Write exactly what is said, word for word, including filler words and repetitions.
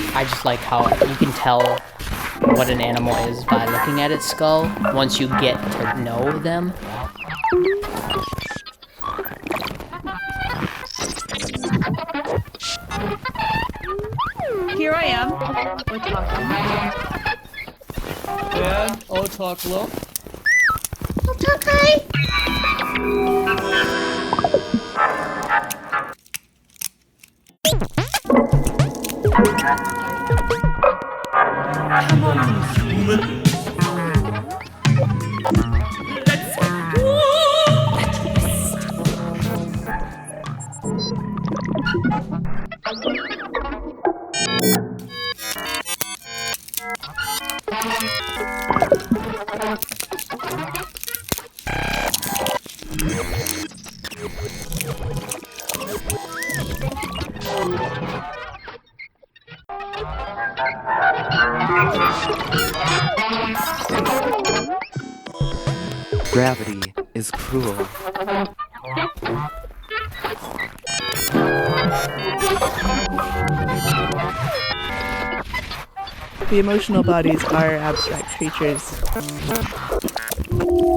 I just like how you can tell what an animal is by looking at its skull once you get to know them. Here I am. We're talking. And I'll talk low. I'll talk high. Come on, human. Let's go. Gravity is cruel. The emotional bodies are abstract creatures.